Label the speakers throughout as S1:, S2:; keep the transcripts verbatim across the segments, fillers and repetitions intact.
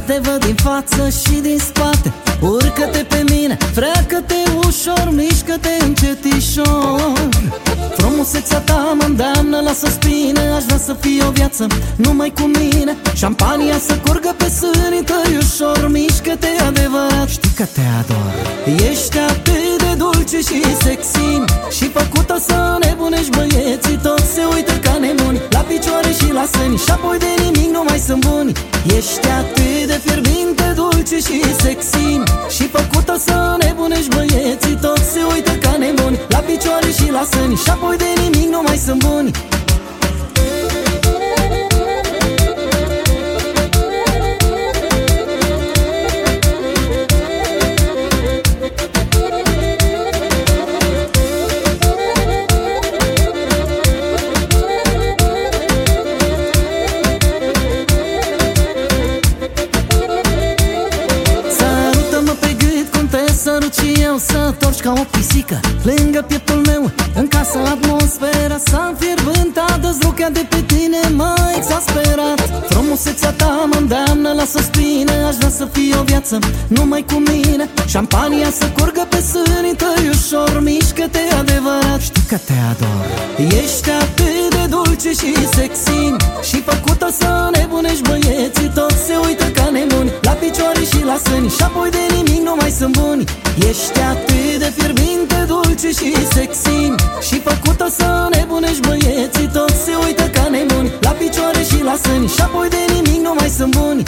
S1: te văd din față și din spate. Urcă-te pe mine, freacă-te ușor, mișcă-te încetișor. Frumusețea ta mă îndeamnă la suspine, aș vrea să fie o viață numai cu mine. Șampania să curgă pe sânii tăi ușor, mișcă-te adevărat, știi că te ador. Ești atât de dulce și sexy și făcută să nebunești, băieții toți se uită ca nebuni la picioare și la sâni și apoi de nimic nu mai sunt buni. Ești atât de fierbinte, dulce și sexy și făcută să nebunești, băieții toți se uită ca nebuni la picioare și la sâni și apoi de nimic nu mai sunt buni. Sărut și eu să torci ca o pisică lângă pieptul meu, în casă atmosfera s-a înfierbântat. Dă-ți rochea de pe tine, m-a exasperat. Frumusețea ta mă îndeamnă la suspine, aș vrea să fie o viață numai cu mine. Șampania să curgă pe sânii tăi ușor, mișcă-te adevărat, știi că te ador. Ești atât de dulce și sexy și făcută să nebunești, băieții toți se uită ca nebuni la picioare și la sâni și apoi de nimic nu mai sunt buni. Ești atât de fierbinte, dulce și sexy și făcută să nebunești, băieții toți se uită ca nebuni la picioare și la sâni și apoi de nimic nu mai sunt buni.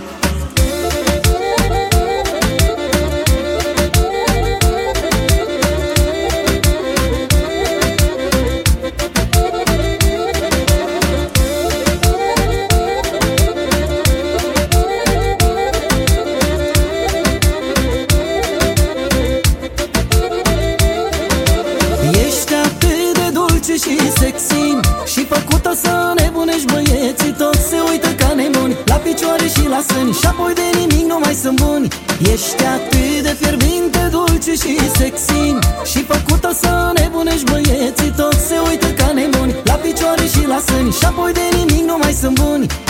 S1: Și sexy și făcută să nebunești, băieții toți se uită ca nebuni la picioare și la sâni și apoi de nimic nu mai sunt buni. Ești atât de fierbinte, dulce și sexy și făcută să nebunești, băieții toți se uită ca nebuni la picioare și la sâni și apoi de nimic nu mai sunt buni.